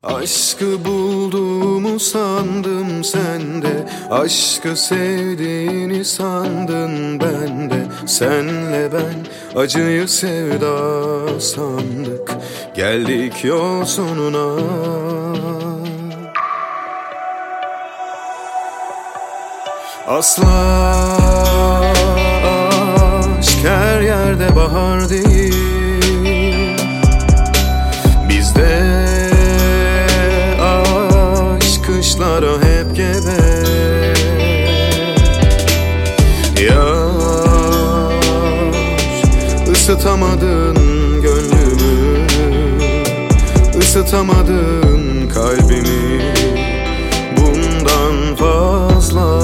Aşkı bulduğumu sandım sende, aşkı sevdiğini sandın bende. Senle ben acıyı sevda sandık, geldik yol sonuna. Asla aşk her yerde bahar değil. Bizde aşk kışlara hep gebe. Yar, ısıtamadın gönlümü, ısıtamadın kalbimi. Bundan fazla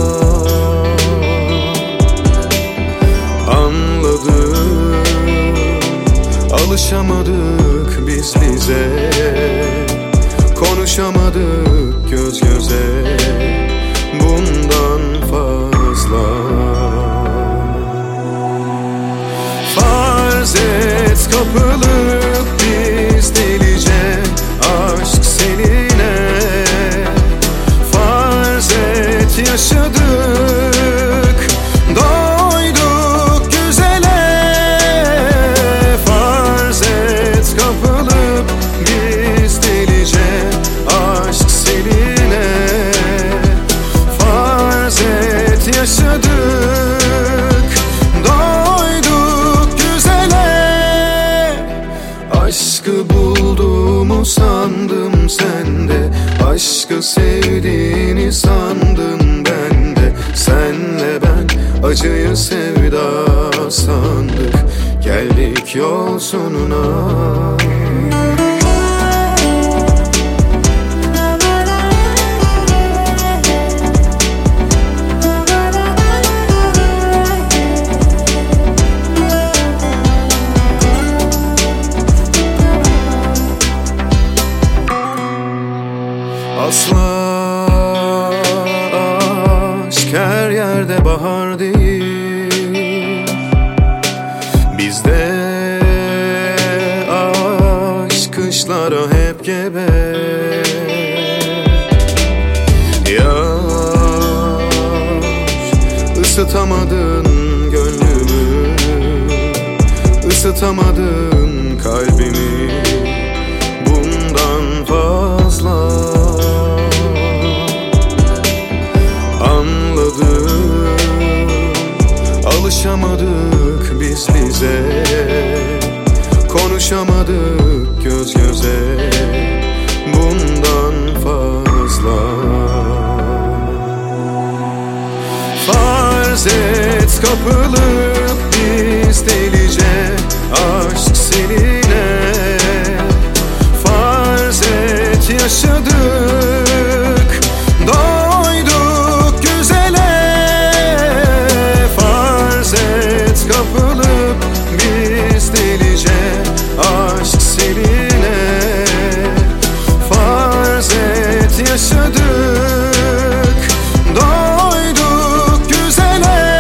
anladım, alışamadık biz bize, konuşamadık göz göze. Bundan fazla farz et, kapılıp biz delice aşk seninle. Farz et, yaşadık, doyduk güzele. Farz et, kapılıp biz delice aşk seninle. Farz et, yaşadık, doyduk güzele. Aşkı bulduğumu sandım sende, aşkı sevdiğini sandın bende. Senle ben acıyı sevda sandık, geldik yol sonuna. Asla aşk her yerde bahar değil. Bizde aşk kışlara hep gebe. Yar, ısıtamadın gönlümü, ısıtamadın kalbimi. Bundan fazla anladım, alışamadık biz bize, konuşamadık göz göze. Bundan fazla farz et, kapılıp biz delice aşk seninle. Farz et, yaşadık, doyduk güzele. Farz et, kapılıp biz delice aşk seninle. Farz et, yaşadık, doyduk güzele.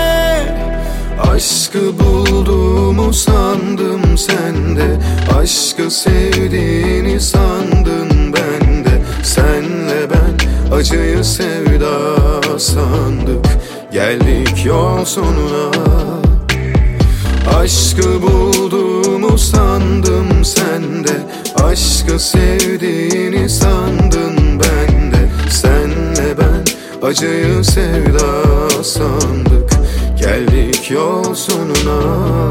Aşkı bulduğumu sandım sende, aşkı sevdiğini sandın bende. Senle ben acıyı sevda sandık, geldik yol sonuna. Aşkı bulduğumu sandım sende, aşkı sevdiğini sandın bende. Senle ben acıyı sevda sandık, geldik yol sonuna.